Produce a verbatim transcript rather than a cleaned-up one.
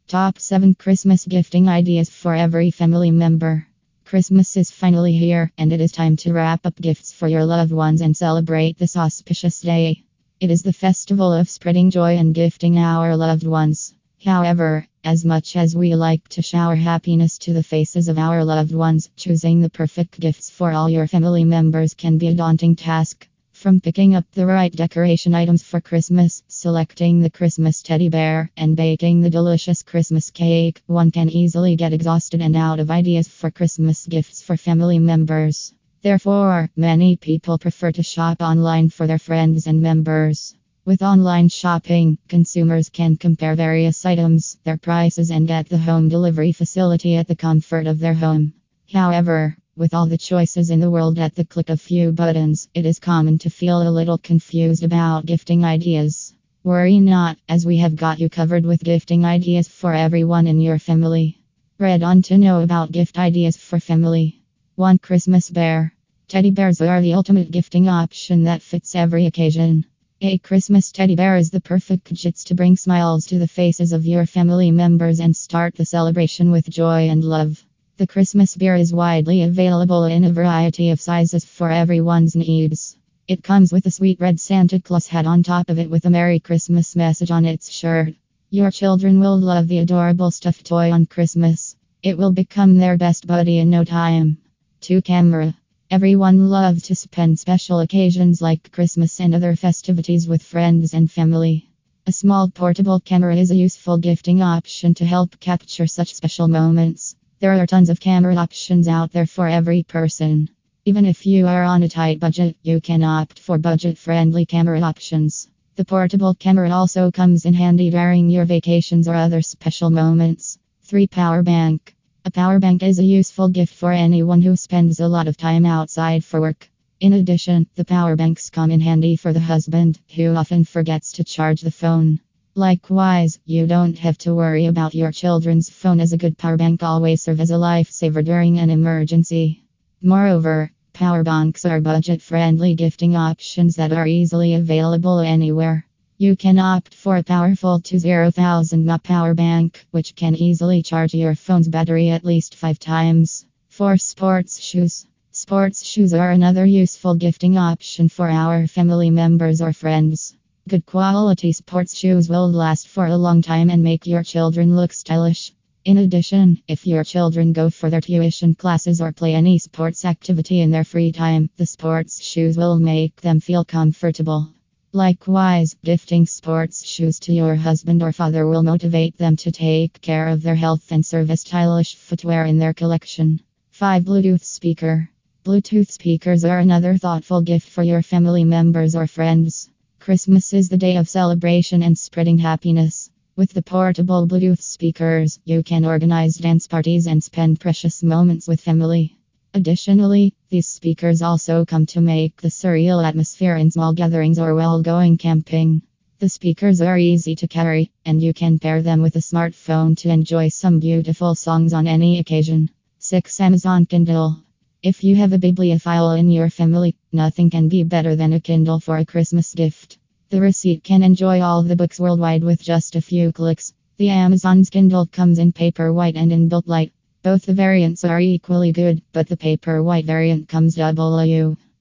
Top seven Christmas gifting ideas for every family member. Christmas is finally here, and it is time to wrap up gifts for your loved ones and celebrate this auspicious day. It is the festival of spreading joy and gifting our loved ones. However, as much as we like to shower happiness to the faces of our loved ones, choosing the perfect gifts for all your family members can be a daunting task. From picking up the right decoration items for Christmas, selecting the Christmas teddy bear, and baking the delicious Christmas cake, one can easily get exhausted and out of ideas for Christmas gifts for family members. Therefore, many people prefer to shop online for their friends and members. With online shopping, consumers can compare various items, their prices, and get the home delivery facility at the comfort of their home. However, with all the choices in the world at the click of few buttons, it is common to feel a little confused about gifting ideas. Worry not, as we have got you covered with gifting ideas for everyone in your family. Read on to know about gift ideas for family. one. Christmas bear. Teddy bears are the ultimate gifting option that fits every occasion. A Christmas teddy bear is the perfect gift to bring smiles to the faces of your family members and start the celebration with joy and love. The Christmas bear is widely available in a variety of sizes for everyone's needs. It comes with a sweet red Santa Claus hat on top of it with a Merry Christmas message on its shirt. Your children will love the adorable stuffed toy on Christmas. It will become their best buddy in no time. two. Camera. Everyone loves to spend special occasions like Christmas and other festivities with friends and family. A small portable camera is a useful gifting option to help capture such special moments. There are tons of camera options out there for every person. Even if you are on a tight budget, you can opt for budget-friendly camera options. The portable camera also comes in handy during your vacations or other special moments. three. Power bank. A power bank is a useful gift for anyone who spends a lot of time outside for work. In addition, the power banks come in handy for the husband, who often forgets to charge the phone. Likewise, you don't have to worry about your children's phone, as a good power bank always serves as a lifesaver during an emergency. Moreover, power banks are budget-friendly gifting options that are easily available anywhere. You can opt for a powerful two thousand milliamp hour power bank, which can easily charge your phone's battery at least five times. four. Sports shoes. Sports shoes are another useful gifting option for our family members or friends. Good quality sports shoes will last for a long time and make your children look stylish. In addition, if your children go for their tuition classes or play any sports activity in their free time, the sports shoes will make them feel comfortable. Likewise, gifting sports shoes to your husband or father will motivate them to take care of their health and serve as stylish footwear in their collection. five. Bluetooth speaker. Bluetooth speakers are another thoughtful gift for your family members or friends. Christmas is the day of celebration and spreading happiness. With the portable Bluetooth speakers, you can organize dance parties and spend precious moments with family. Additionally, these speakers also come to make the surreal atmosphere in small gatherings or while going camping. The speakers are easy to carry, and you can pair them with a smartphone to enjoy some beautiful songs on any occasion. six. Amazon Kindle. If you have a bibliophile in your family, nothing can be better than a Kindle for a Christmas gift. The receipt can enjoy all the books worldwide with just a few clicks. The Amazon's Kindle comes in Paperwhite and in Book Light. Both the variants are equally good, but the Paperwhite variant comes double A U.